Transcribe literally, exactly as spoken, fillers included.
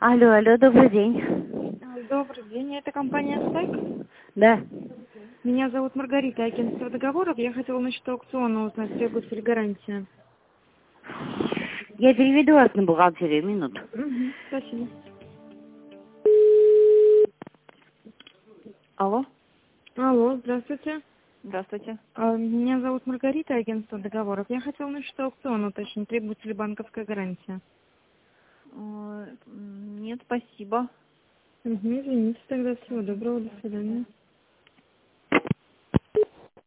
Алло, алло, добрый день. Добрый день, это компания «Стек». Да. Меня зовут Маргарита, агентство договоров. Я хотела насчет аукциона узнать, требуется ли гарантия. Я переведу вас на бухгалтерию, минуту. Угу, спасибо. Алло, Алло, здравствуйте. здравствуйте. А, Меня зовут Маргарита, агентство договоров. Я хотела насчет аукциона уточнить, требуется ли банковская гарантия. Э, Нет, спасибо. Угу, извините, тогда всего доброго, до свидания.